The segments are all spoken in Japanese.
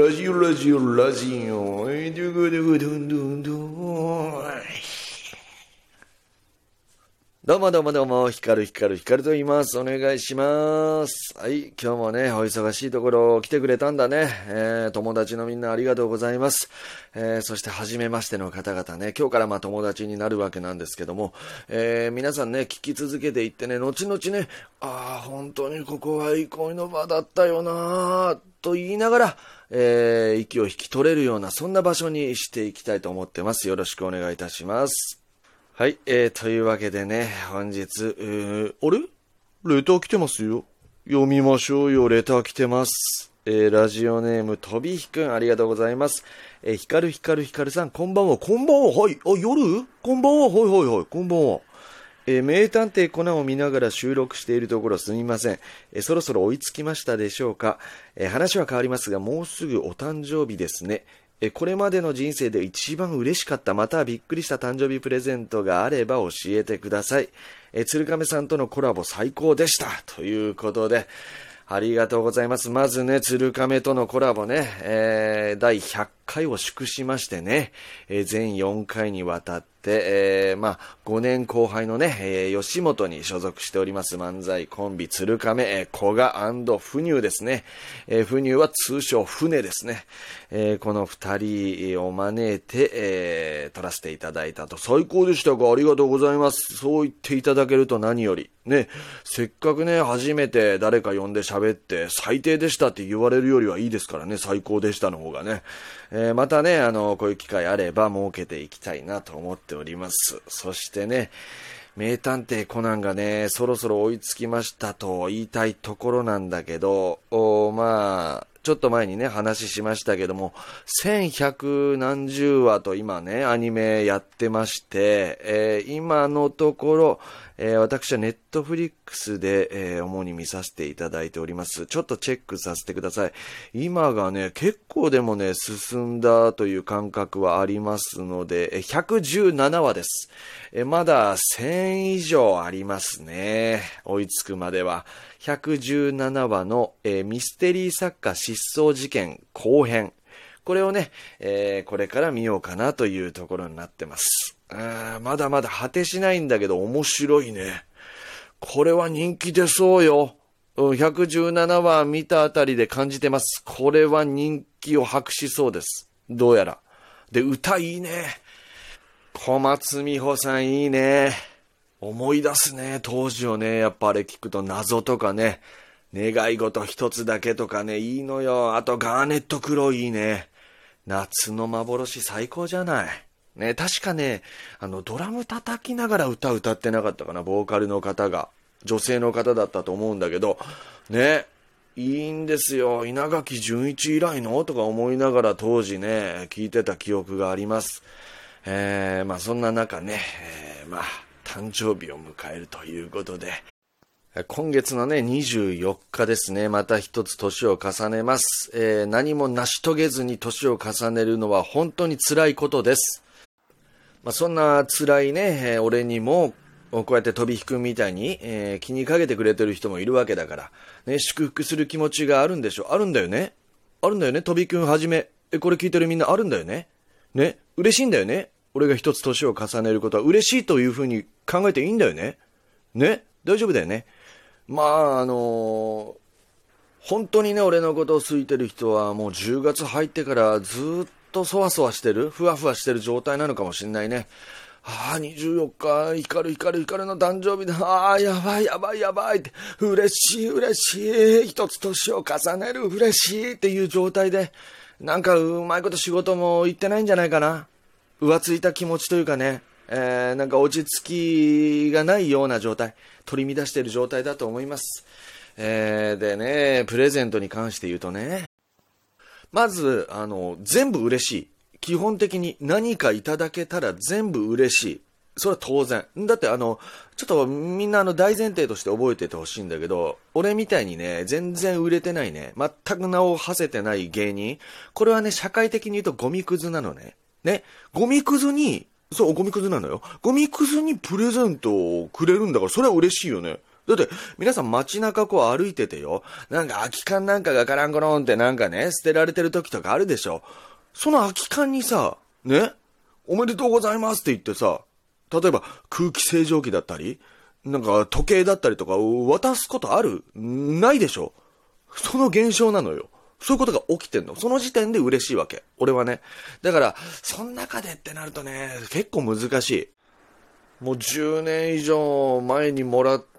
ラジオ、ラジオ、ラジオ。ドゥグドゥグドゥンドゥンドゥン。どうもどうもどうも、ヒカルと言います。お願いします。はい、今日もね、お忙しいところ来てくれたんだね。友達のみんなありがとうございます。そして初めましての方々ね、今日から友達になるわけなんですけども、皆さんね、聞き続けていってね、後々ね、本当にここは憩いの場だったよなと言いながら、息を引き取れるような、そんな場所にしていきたいと思ってます。よろしくお願いいたします。はい、というわけでね、本日、あれレター来てますよ。読みましょうよ、レター来てます。ラジオネーム、とびひくん、ありがとうございます。ひかるさん、こんばんは、はい、夜こんばんは、はい、こんばんは。名探偵コナンを見ながら収録しているところすみません。そろそろ追いつきましたでしょうか。話は変わりますが、もうすぐお誕生日ですね。これまでの人生で一番嬉しかったまたはびっくりした誕生日プレゼントがあれば教えてください。鶴亀さんとのコラボ最高でしたということで、ありがとうございます。まずね、鶴亀とのコラボね、第100回を祝しましてね、全4回にわたって、5年後輩のね、吉本に所属しております漫才コンビ鶴亀、古賀&フニューですね。フニューは通称船ですね。この2人を招いて、撮らせていただいたと。最高でしたか、ありがとうございます。そう言っていただけると何より。ね、せっかくね、初めて誰か呼んで喋って、最低でしたって言われるよりはいいですからね、最高でしたの方がね。またね、こういう機会あれば設けていきたいなと思っております。そしてね、名探偵コナンがね、そろそろ追いつきましたと言いたいところなんだけど、ちょっと前にね、話しましたけども、1100何十話と今ね、アニメやってまして、今のところ、私はネットフリックスで、主に見させていただいております。ちょっとチェックさせてください。今がね、結構でもね、進んだという感覚はありますので、117話です。まだ1000以上ありますね。追いつくまでは。117話の、ミステリー作家失踪事件後編。これをね、これから見ようかなというところになってます。まだまだ果てしないんだけど面白いね。これは人気出そうよ。117話見たあたりで感じてます。これは人気を博しそうです。どうやら。で、歌いいね。小松美穂さんいいね。思い出すね、当時をね。やっぱあれ聞くと謎とかね、願い事一つだけとかね、いいのよ。あとガーネットクローいいね。夏の幻最高じゃない。ね、確かね、ドラム叩きながら歌ってなかったかな、ボーカルの方が。女性の方だったと思うんだけど、ね、いいんですよ。稲垣潤一以来のとか思いながら当時ね、聞いてた記憶があります。そんな中ね、誕生日を迎えるということで、今月のね、24日ですね、また一つ年を重ねます。何も成し遂げずに年を重ねるのは本当に辛いことです。そんな辛いね、俺にも、こうやって飛び引くみたいに、気にかけてくれてる人もいるわけだから、ね、祝福する気持ちがあるんでしょ。あるんだよね。飛びくんはじめ。これ聞いてるみんなあるんだよね。ね、嬉しいんだよね。俺が一つ年を重ねることは嬉しいというふうに考えていいんだよね。ね、大丈夫だよね。本当にね、俺のことを好いてる人はもう10月入ってからずっとそわそわしてる、ふわふわしてる状態なのかもしんないね。24日、ヒカルの誕生日だ。やばいって、嬉しい、一つ年を重ねる、嬉しいっていう状態で、なんかうまいこと仕事も行ってないんじゃないかな。浮ついた気持ちというかね、なんか落ち着きがないような状態、取り乱している状態だと思います。でね、プレゼントに関して言うとね、まず、全部嬉しい。基本的に何かいただけたら全部嬉しい。それは当然。だってちょっとみんな大前提として覚えててほしいんだけど、俺みたいにね、全然売れてないね、全く名を馳せてない芸人、これはね、社会的に言うとゴミクズなのね。ね、ゴミクズにそう、ゴミくずなのよ。ゴミくずにプレゼントをくれるんだから、それは嬉しいよね。だって、皆さん街中こう歩いててよ。なんか空き缶なんかがカランコロンってなんかね、捨てられてる時とかあるでしょ。その空き缶にさ、ね、おめでとうございますって言ってさ、例えば空気清浄機だったり、なんか時計だったりとか渡すことある？ないでしょ。その現象なのよ。そういうことが起きてんの。その時点で嬉しいわけ。俺はね。だから、その中でってなるとね、結構難しい。もう10年以上前にもらった、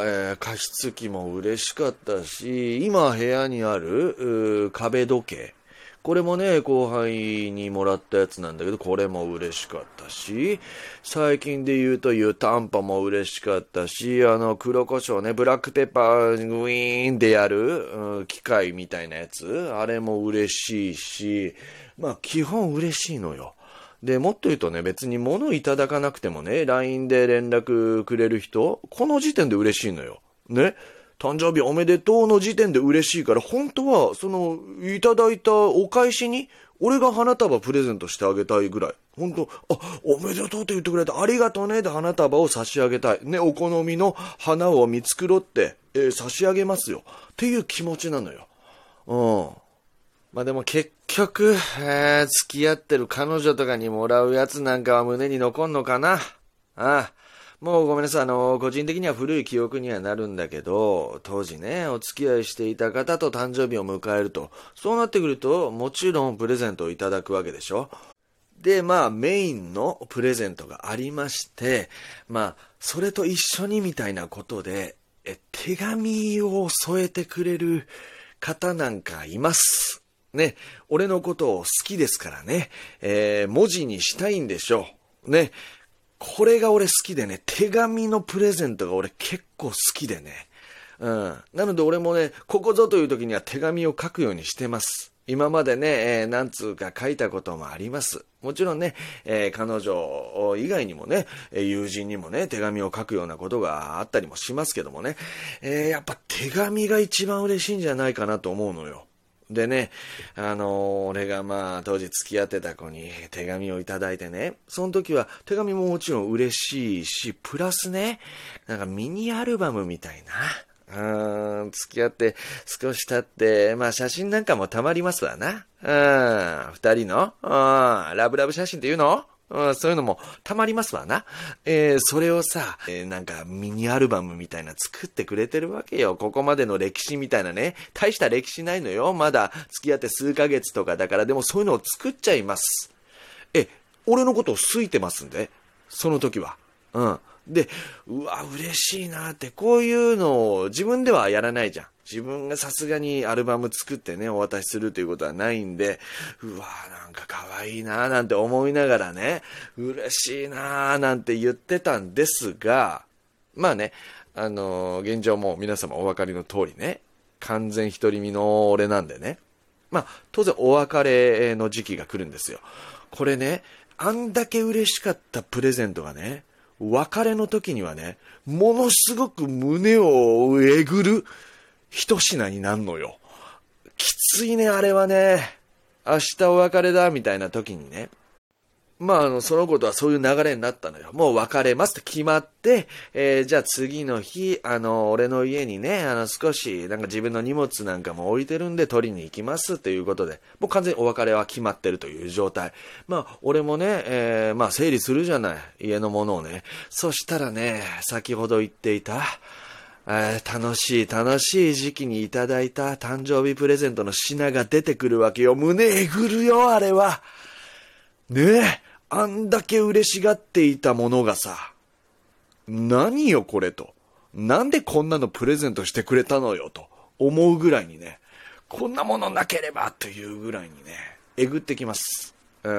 加湿器も嬉しかったし、今部屋にある壁時計。これもね、後輩にもらったやつなんだけど、これも嬉しかったし、最近で言うと湯たんぽも嬉しかったし、黒胡椒ね、ブラックペッパーウィーンでやる、機械みたいなやつ、あれも嬉しいし、まあ基本嬉しいのよ。で、もっと言うとね、別に物いただかなくてもね、LINE で連絡くれる人、この時点で嬉しいのよ。ね。誕生日おめでとうの時点で嬉しいから、本当は、いただいたお返しに、俺が花束プレゼントしてあげたいぐらい。本当、おめでとうって言ってくれてありがとうねで花束を差し上げたい。ね、お好みの花を見繕って、差し上げますよ。っていう気持ちなのよ。うん。まあでも結局、付き合ってる彼女とかにもらうやつなんかは胸に残んのかな。もうごめんなさい。個人的には古い記憶にはなるんだけど、当時ね、お付き合いしていた方と誕生日を迎えると、そうなってくると、もちろんプレゼントをいただくわけでしょ。で、まあ、メインのプレゼントがありまして、まあ、それと一緒にみたいなことで、手紙を添えてくれる方なんかいます。ね、俺のことを好きですからね、文字にしたいんでしょう。ね、これが俺好きでね、手紙のプレゼントが俺結構好きでね。なので俺もね、ここぞという時には手紙を書くようにしてます。今までね、何通か書いたこともあります。もちろんね、彼女以外にもね、友人にもね、手紙を書くようなことがあったりもしますけどもね、やっぱ手紙が一番嬉しいんじゃないかなと思うのよ。でね、俺がまあ当時付き合ってた子に手紙をいただいてね、その時は手紙ももちろん嬉しいし、プラスね、なんかミニアルバムみたいな。付き合って少し経って、まあ写真なんかもたまりますわな。二人の、ラブラブ写真っていうの？そういうのもたまりますわな。それをさ、なんかミニアルバムみたいな作ってくれてるわけよ。ここまでの歴史みたいなね。大した歴史ないのよ。まだ付き合って数ヶ月とかだから、でもそういうのを作っちゃいます。俺のことを好いてますんで。その時は。で、うわ、嬉しいなって、こういうのを自分ではやらないじゃん。自分がさすがにアルバム作ってね、お渡しするということはないんで、うわ、なんか可愛いななんて思いながらね、嬉しいななんて言ってたんですが、まあね、現状も皆様お分かりの通りね、完全独り身の俺なんでね、まあ、当然お別れの時期が来るんですよ。これね、あんだけ嬉しかったプレゼントがね、別れの時にはね、ものすごく胸をえぐる一品になるのよ。きついね、あれはね。明日お別れだ、みたいな時にね。まあ、そのことはそういう流れになったのよ。もう別れますって決まって、じゃあ次の日、俺の家にね、少し、なんか自分の荷物なんかも置いてるんで取りに行きますっていうことで、もう完全にお別れは決まってるという状態。まあ、俺もね、まあ、整理するじゃない。家のものをね。そしたらね、先ほど言っていた、楽しい時期にいただいた誕生日プレゼントの品が出てくるわけよ。胸えぐるよ、あれは。ねえ。あんだけ嬉しがっていたものがさ、何よこれと。なんでこんなのプレゼントしてくれたのよと思うぐらいにね、こんなものなければというぐらいにね、えぐってきます。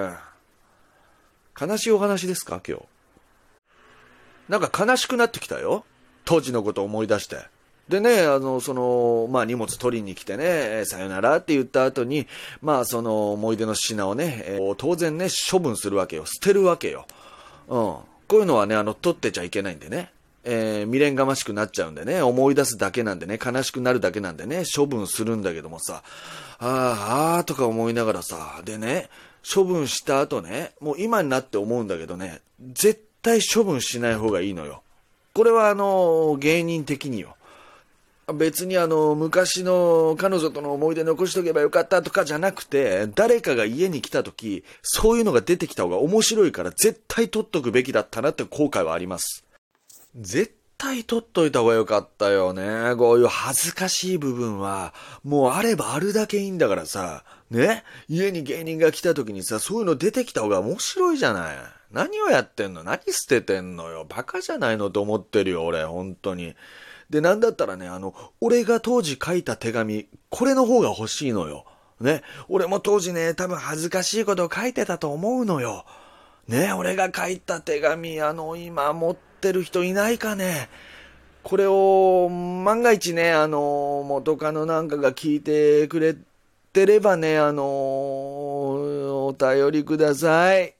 悲しいお話ですか今日。なんか悲しくなってきたよ。当時のことを思い出して。でね、まあ、荷物取りに来てね、さよならって言った後に、まあ、その思い出の品をね、当然ね、処分するわけよ。捨てるわけよ。こういうのはね、取ってちゃいけないんでね。未練がましくなっちゃうんでね、思い出すだけなんでね、悲しくなるだけなんでね、処分するんだけどもさ、とか思いながらさ、でね、 処分した後ね、もう今になって思うんだけどね、絶対処分しない方がいいのよ。これは芸人的によ。別に昔の彼女との思い出残しとけばよかったとかじゃなくて、誰かが家に来た時、そういうのが出てきた方が面白いから絶対取っとくべきだったなって後悔はあります。絶対取っといた方がよかったよね。こういう恥ずかしい部分は、もうあればあるだけいいんだからさ、ね、家に芸人が来た時にさ、そういうの出てきた方が面白いじゃない。何をやってんの？何捨ててんのよ。バカじゃないのと思ってるよ、俺、本当に。で、なんだったらね、俺が当時書いた手紙、これの方が欲しいのよ。ね。俺も当時ね、多分恥ずかしいことを書いてたと思うのよ。ね、俺が書いた手紙、今持ってる人いないかね。これを、万が一ね、元カノなんかが聞いてくれてればね、お便りください。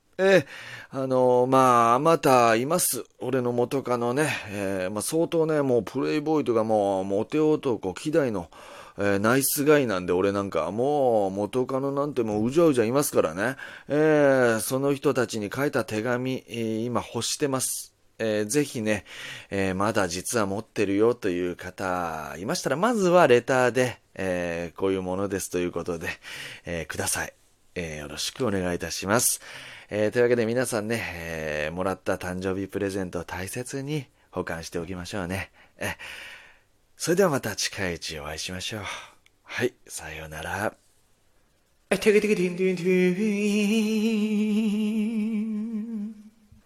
あまたいます。俺の元カノね。相当ね、もうプレイボーイとかもう、モテ男、希代の、ナイスガイなんで、俺なんか、もう、元カノなんてもううじゃうじゃいますからね。その人たちに書いた手紙、今欲してます。ぜひね、まだ実は持ってるよという方いましたら、まずはレターで、こういうものですということで、ください。よろしくお願いいたします。というわけで皆さんね、もらった誕生日プレゼントを大切に保管しておきましょうね。それではまた近いうちお会いしましょう。はい、さようなら。てけてけてんてんてん。